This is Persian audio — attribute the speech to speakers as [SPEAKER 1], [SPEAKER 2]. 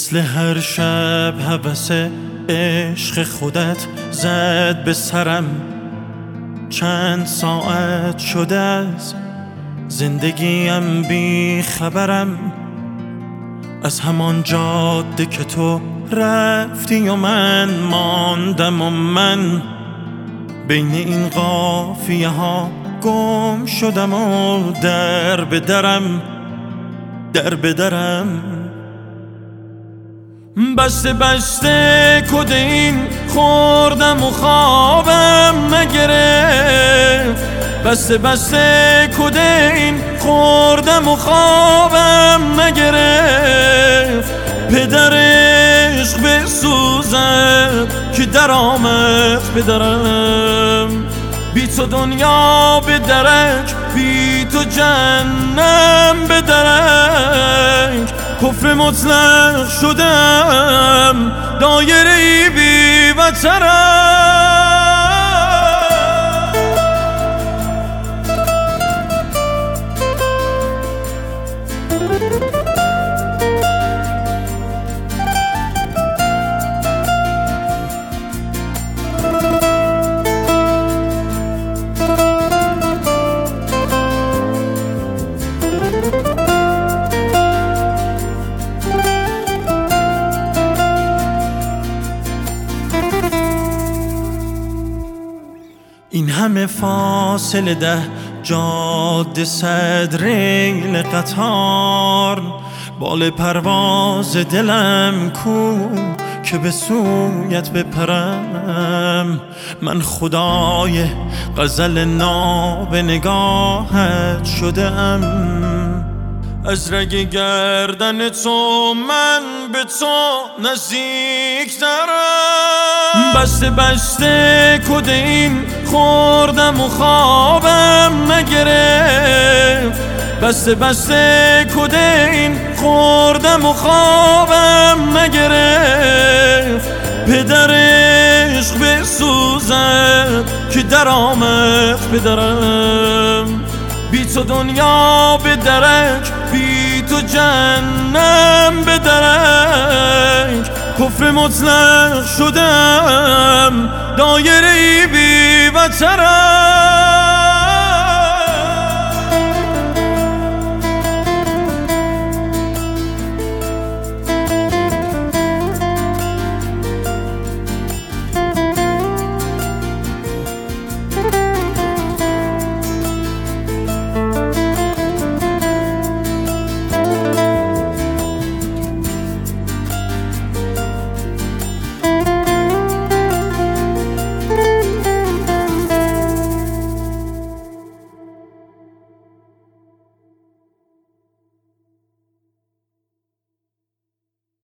[SPEAKER 1] مثل هر شب هوس عشق خودت زد به سرم. چند ساعت شده از زندگیم بی خبرم، از همان جاده که تو رفتی و من ماندم و من بین این قافیه ها گم شدم و در به درم بسته کد این خوردم و خوابم نگرفت. بسته کد این خوردم و خوابم نگرفت. پدر عشق بسوزم که در آمد پدرم. بی تو دنیا به درک، بی تو جهنم به درک. کفر مطلق شدم، دایره بی وترم. این همه فاصله 10 جاده 100 ریل قطار. بال پرواز دلم کو که به سویت بپرم. من خدای غزل ناب نگاهت شدم. از رگ گردن تو من به تو نزدیکترم. بسته کد این خوردم و خوابم نگرفت. بسته کد این خوردم و خوابم نگرفت. پدر عشق بسوزم که در آمد پدرم. بی تو دنیا به درک، بی تو جهنم به درک. کفر مطلق شدم، دایره بی وترم.